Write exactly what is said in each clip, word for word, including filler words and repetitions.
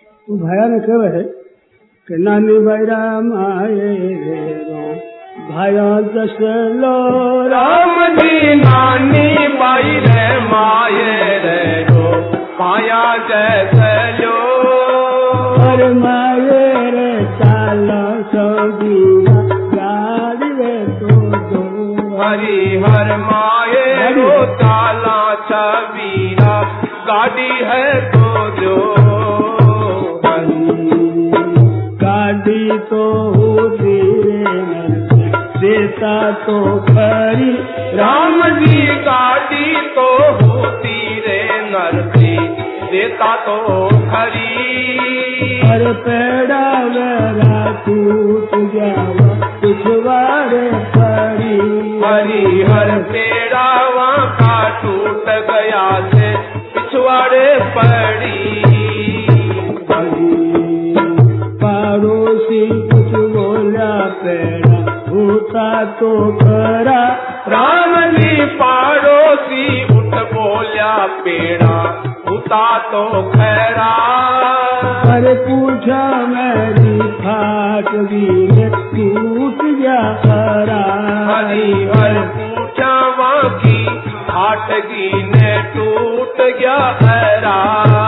तू भाया ने कहे है कि नानी बैरा माए रो भाया जस लो राम जी नानी बैरे माए रो भाया जस लो हर माए रे चालो सोगिया गाड़ी रे तो दो हरि हर माए रो चाला छबीरा गाड़ी है तो जो गाड़ी तो होती देता तो खरी राम जी गाड़ी तो होती रे नरसी देता तो खरी हर पेड़ा मेरा टूट जावा पिछवाड़े पड़ी हरि हर पेड़ा वहाँ का टूट गया से पिछवाड़े पड़ी पड़ोसी कुछ बोला पेड़ा होता तो खरा राम जी पड़ोसी उठ बोलिया पेड़ा होता तो खरा अरे पूछा मेरी फाट भी टूट जा खरा हरि हर पूछा वहाँ की फाटगी ने टूट गया खरा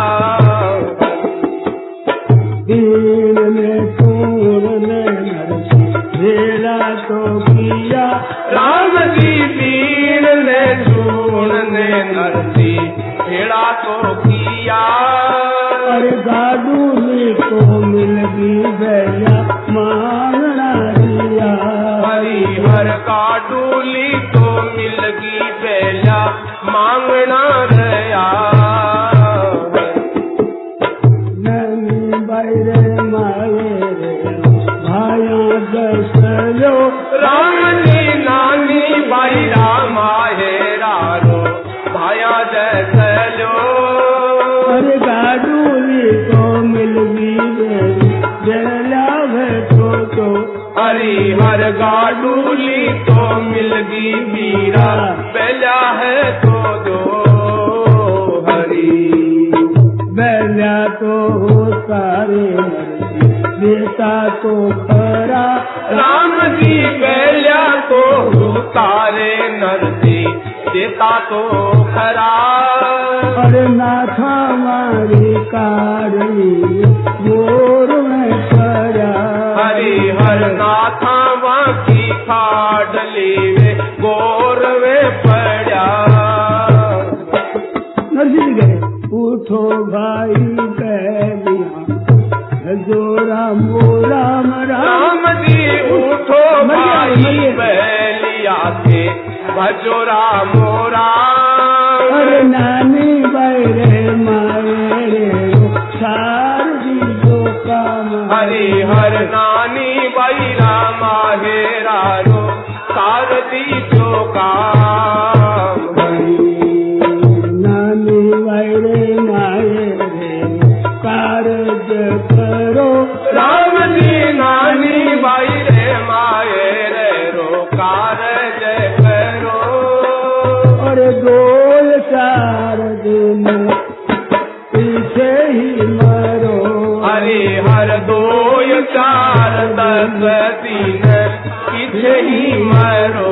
दीन में पूर्ण भेड़ा तो किया राम जी दीन ने चूर्ण ने नरसी भेड़ा तो किया अरे गाडूली को मिल गई भैया मांगना दिया हरि हर काडूली तो मिल गई भैया मांगना रहा राम जी नानी बैरा माहेरा रो भाया जैसलो अरे गाडूली को मिल गई जला तो तो हरि हर गाडूली तो मिल गई वीरा बेला है तो दो हरि बेला तो सारे देता तो खरा राम जी बेला तो तारे नरसी देता तो खरा अरे नाथा मारी कारी गोर में पड़ा हरि हर नाथा वाकी खाडली वे गोर में पड़ा नरसी गए उठो भाई बैलिया जोरा मोरा राम जी उठो भाई बैलिया के भजो राम राम अरे नानी बैरे मारे सारदी जो काम हरि हर नानी बैरा माहेरा रो सारदी जो काम नानी बैरे मारे कारज करो राम जी नानी बैरे माहेरे रो कारज करो और गोल चार दिन पीछे ही मरो हरि हर दो चार दस दिन पीछे ही मरो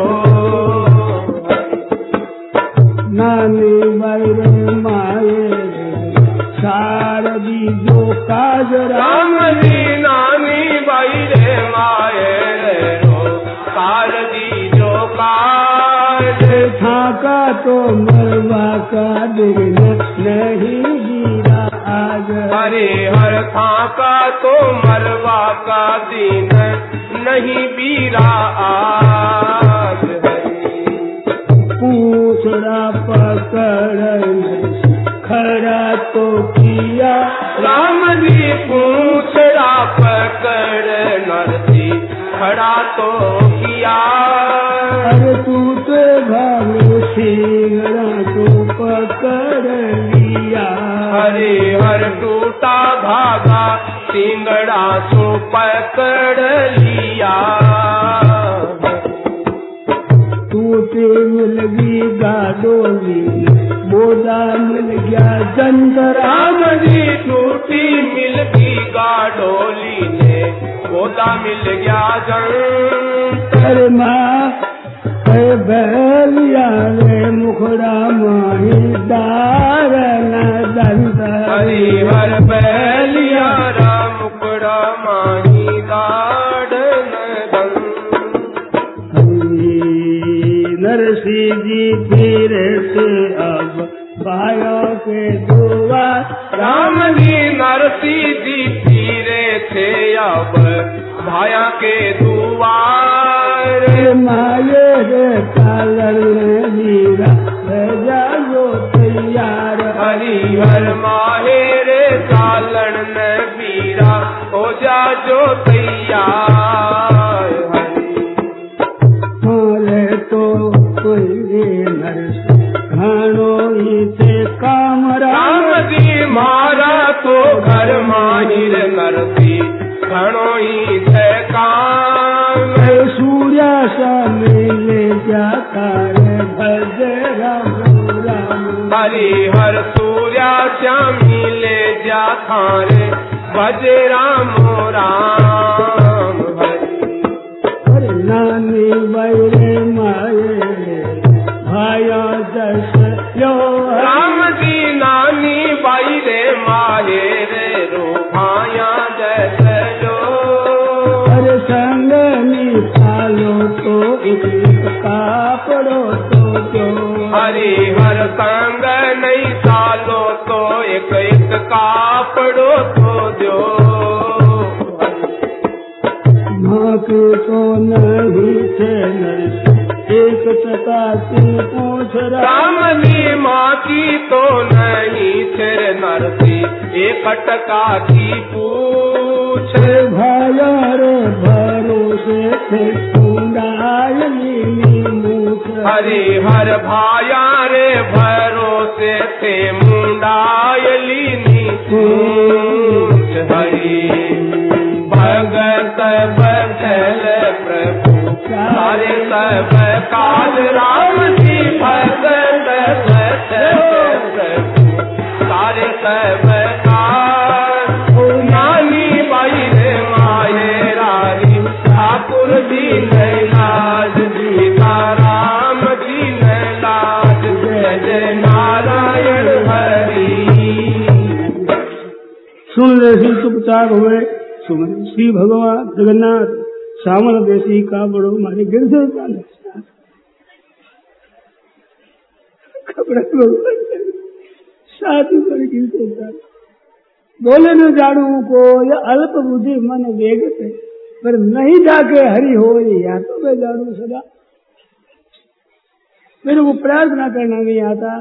नानी बैरे माए सारदी जो काज राम जी नानी बैरे माए रो सारदी जो काज थाका तो मरवा का दिन नहीं गिरा आज हरे हर थाका तो मरवा का दिन नहीं बीरा आज पूछड़ा पकड़ खरा तो किया राम जी पूछड़ा पकड़ नरसी खड़ा तो किया अरे तू तो भावे सिंगड़ा तो पकड़ लिया हरे हर टूटा धागा सिंगड़ा तो पकड़ लिया टूटे मिल गई गाडोली बोदा मिल गया जंतर राम जी टूटी मिल गई मारा मिल गया जंतर। अरे माँ अरे बैलिया रे मुखड़ा माही दारन दंत। हरिहर बैलिया रा मुखड़ा माही दारन दंत। नरसिंह जी फिर से अब भाइयों के दुआर। राम जी नरसिंह जी फिरे थे अब भाया के दुआर। माये रे कालर वीरा जाओ तैयार। हरिहर माहे रे कालन न वीरा हो जा जो तैयार। हरे तो कोई नरसिंह घणो इसे काम। राम जी मारा तो घर माहिर नरसिंह घणो ही थे काम। सूर्या सा मिले जाता रे भज राम राम। हरिहर सूर्या श्यामी ले जाता रे भज राम राम। हरि नानी बैरे माये भाया जस यो। राम जी नानी बाई रे माये रे रो भाया जस जो। अरे संग निकालो तो एक कापड़ो तो जो। हरिहर संग नहीं सालो तो एक एक कापड़ो तो जो। माँ के तो नहीं थे नरसिंह एक चकासी पूछ। राम जी माँ की तो नहीं थे नरसिंह एक टका की पूछ। भाया रे भरोसे थे कुंडायली मूछ। हरिहर भाया रे भरोसे थे मुंडायली मूछ। हरि भगत बदल प्रभु सारे सब काज। राम जी भगत बदल प्रभु सारे सब काज। नानी बाई रे माये रानी ठाकुर जी ने लाज। सीता राम जी ने लाज। जय जय नारायण हरि। सुन ले श्री चुपचाप हुए सुमन श्री भगवान जगन्नाथ सावन देसी का बड़ो मारे गिर से साधु पर गिर से बोले न जाड़ू को या अल्प बुद्धि मन वेग पे पर नहीं जाके हरि हो या तो मैं जाड़ू सदा। मेरे को प्रार्थना करना नहीं आता,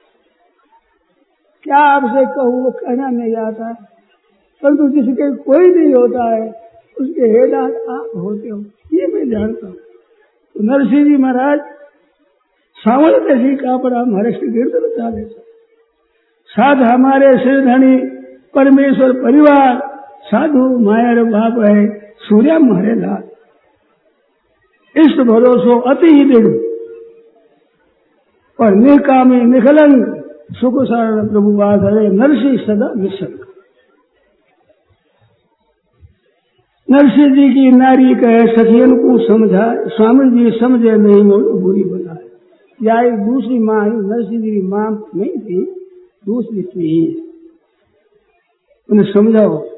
क्या आपसे कहूँ वो कहना नहीं आता, परंतु जिसके कोई नहीं होता है उसके हेडा आप होते हो ये मैं जानता हूँ। तो नरसिंह जी महाराज सावल जैसी कापड़ा हमारे श्री गिरद बचा ले साध हमारे सिरधनी परमेश्वर परिवार साधु मायर बाप है सूर्या मारे लाल। इष्ट भरोसो अति ही दृढ़ और निकामी निखलंग सुख सारण प्रभु बात है नरसिंह सदा निसंग। नरसिंह जी की नारी कहे सखियन को समझाए स्वामी जी समझे नहीं मोड़ बुरी बनाए। या एक दूसरी माँ ही नरसिंह जी की माँ नहीं थी दूसरी थी उन्हें समझाओ